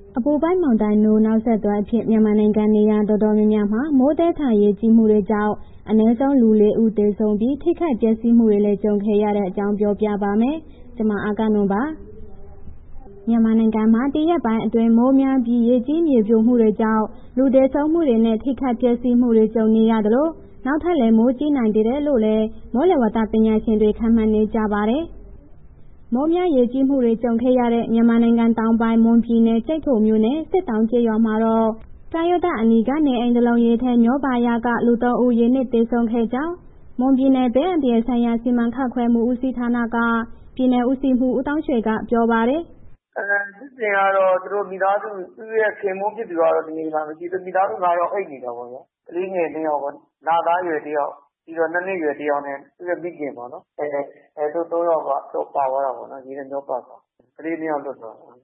အပူပိုင်းမုန်တိုင်းနိုးနောက်ဆက်တွဲအဖြစ်မြန်မာနိုင်ငံနေရာတော်တော်များများမှာမိုးသည်းထန်ရေကြီးမှုတွေကြောင့်အနည်းဆုံးလူ 4 ဦးသေဆုံးပြီးထိခိုက်ပျက်စီးမှုတွေလည်းကြုံခဲ့ရတဲ့အကြောင်းပြောပြပါမယ်။ ဗွီအိုအေမြန်မာပိုင်းသတင်းထောက် မအဂ္ဂနွန်က သတင်းပေးပို့ထားပါတယ်။ မြန်မာနိုင်ငံမှာ ဒီရက်ပိုင်းအတွင်းမိုးများပြီး ရေကြီးမြေပြိုမှုတွေကြောင့် လူသေဆုံးမှုတွေနဲ့ ထိခိုက်ပျက်စီးမှုတွေ ကြုံနေရသလို နောက်ထပ်လည်း မိုးကြီးနိုင်သေးတယ်လို့လည်း မိုးလေဝသပညာရှင်တွေ ခန့်မှန်းနေကြပါတယ်။ မိုးများရေကြီးမှုတွေ ကြုံခဲ့ရတဲ့ မြန်မာနိုင်ငံတောင်ပိုင်း မွန်ပြည်နယ် ကျိုက်ထိုမြို့နယ် စစ်တောင်းကျေးရွာမှာတော့ ကမ်းရိုးတန်းအနီးက နေအိမ်တစ်လုံးရေထဲမျောပါရာက လူ ၃ ဦး ရေနစ်သေဆုံးခဲ့ကြောင်း မွန်ပြည်နယ်ဘေးအန္တရာယ်ဆိုင်ရာ စီမံခန့်ခွဲမှုဦးစီးဌာနက ပြည်နယ်ဦးစီးမှူး ဦးသောင်းရွှေက ပြောပါတယ်။ “ဖြစ်စဉ်ကတော့ သူတို့မိသားစု သူ့ရဲ့ခင်ပွန်းဖြစ်သူကတော့ ဒီမှာမရှိဘူး။ မိသားစု ၅ ယောက်အိပ်နေတာပေါ့ဗျာ။ ကလေးငယ် ၂ ယောက်ပေါ့၊ လသားအရွယ်တစ်ယောက် ပြီးတော့ ၂ နှစ်အရွယ်တစ်ယောက်နဲ့ သူ့ရဲ့မိခင်ပေါ့နော်။ သူတို့ ၃ ယောက်ကပါသွားတာပေါ့နော်။ ရေထဲမျောပါသွားတာ။ ကလေး ၂ ယောက်လွတ်သွားတာ။ ”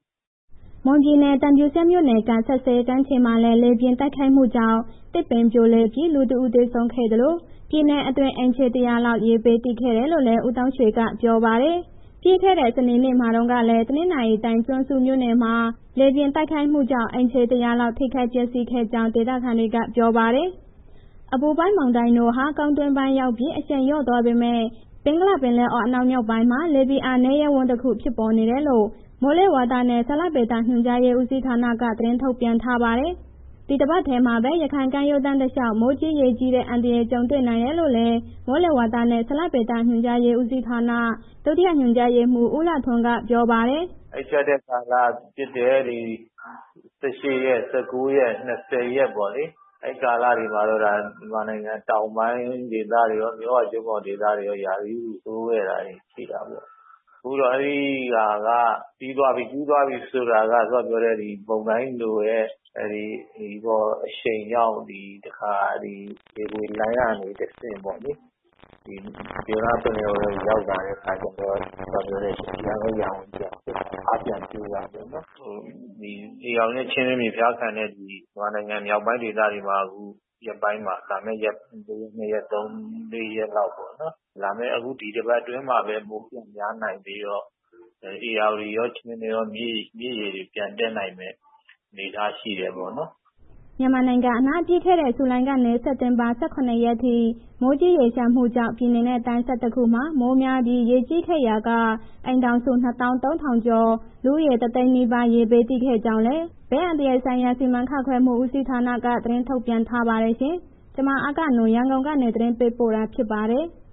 မွန်ပြည်နယ် သံဖြူဇရပ်မြို့နယ်က စက်စဲကမ်းခြေမှာလည်း လေပြင်းတိုက်ခတ်မှုကြောင့် သစ်ပင်ပြိုလဲပြီး လူ ၁ ဦး သေဆုံးခဲ့သလို ပြည်နယ်အတွင်း အိမ်ခြေ ၁၀၀ လောက် ရေဘေးသင့်ခဲ့တယ်လို့လည်း ဦးသောင်းရွှေက ပြောပါတယ်။ ပြီးခဲ့တဲ့ စနေနေ့မှာတုန်းကလည်း တနင်္သာရီတိုင်း ကျွန်းစုမြို့နယ်မှာ လေပြင်းတိုက်ခတ်မှုကြောင့် အိမ်ခြေ ၁၀၀ လောက် ထိခိုက်ပျက်စီးခဲ့ကြောင်း ဒေသခံတွေက ပြောပါတယ်။ အပူပိုင်းမုန်တိုင်းနိုးဟာ ကုန်းတွင်းပိုင်းရောက်ပြီး အရှိန်လျော့သွားပေမဲ့ ဘင်္ဂလားပင်လယ်အော် အနောက်မြောက်ပိုင်းမှာ လေဖိအားနည်းရပ်ဝန်းတစ်ခု ဖြစ်ပေါ်နေတယ်လို့ မိုးလေဝသနဲ့ ဇလဗေဒညွှန်ကြားရေးဦးစီးဌာနက သတင်းထုတ်ပြန်ထားပါတယ်။ ဒီတပတ်ထဲမှာပဲ ရခိုင်ကမ်းရိုးတန်းတလျှောက် မိုးကြီးရေကြီးတဲ့ အန္တရာယ်ကြုံတွေ့နိုင်တယ်လို့လည်း မိုးလေဝသနဲ့ ဇလဗေဒညွှန်ကြားရေးဦးစီးဌာန ဒုတိယညွှန်ကြားရေးမှူး ဦးလှထွန်းက ပြောပါတယ်။ “အဲ့ဖြတ်တဲ့ကာလဖြစ်တဲ့ ၁၈ ရက် ၁၉ ရက် ၂၀ ရက်ပေါ့လေ။ အဲ့ကာလတွေမှာတော့ မြန်မာနိုင်ငံတောင်ပိုင်းဒေသတွေရော မြစ်ဝကျွန်းပေါ်ဒေသတွေရော ရာသီဥတုဆိုးခဲ့တာတွေရှိတာပေါ့။ အခုတော့ အဲ့ဟာက ပြီးသွားပြီဆိုတာက စောစောပြောတဲ့ ဒီမုန်တိုင်းနိုရဲ့ အရှိန်ကြောင့် ဒီတစ်ခါ ဒီလေပွေလှိုင်းကနေတဆင့်ပေါ့လေ။ ဒီဘင်္ဂလားပင်လယ်အော်ထဲရောက်လာတဲ့အခါကျတော့ စောစောပြောတဲ့ ရန်ကုန်ကြောင့် အားပြန်ပြိုတာပေါ့နော်။ ဒီဧရာဝတီနဲ့ ချင်းတွင်းမြစ်ဖျားခံတဲ့ မြန်မာနိုင်ငံမြောက်ပိုင်းဒေသတွေမှာ အခုရက်ပိုင်းမှာ လာမယ့်ရက် ၁ ရက် ၂ ရက် ၃ ၄ ရက်လောက်ပေါ့နော်။ လာမယ့်အခုဒီတစ်ပတ်အတွင်းမှာပဲ မိုးပြန်များနိုင်သေးတော့ ဧရာဝတီရော ချင်းတွင်းရော မြစ်ရေတွေ ပြန်တက်နိုင်မယ့် အနေအထားရှိတယ်ပေါ့နော်။ ” မြန်မာနိုင်ငံအနှံ့ ပြီးခဲ့တဲ့ ဇူလိုင်ကနေ စက်တင်ဘာ ၁၇ ရက်ထိ မိုးကြီးရေလျှံမှုကြောင့် ပြည်နယ်နဲ့ တိုင်း ၁၁ ခုမှာ မိုးများပြီး ရေကြီးခဲ့ရာက အိမ်ထောင်စု ၂၃,၀၀၀ ကျော် လူဦးရေ ၁၀၀,၀၀၀ နီးပါး ရေဘေးသင့်ခဲ့ကြောင်းလည်း ဘေးအန္တရာယ်ဆိုင်ရာ စီမံခန့်ခွဲမှုဦးစီးဌာနက သတင်းထုတ်ပြန်ထားပါတယ်ရှင်။ ဗွီအိုအေမြန်မာပိုင်းသတင်းထောက် မအဂ္ဂနွန် ရန်ကုန်ကနေ သတင်းပေးပို့ထားဖြစ်ပါတယ်။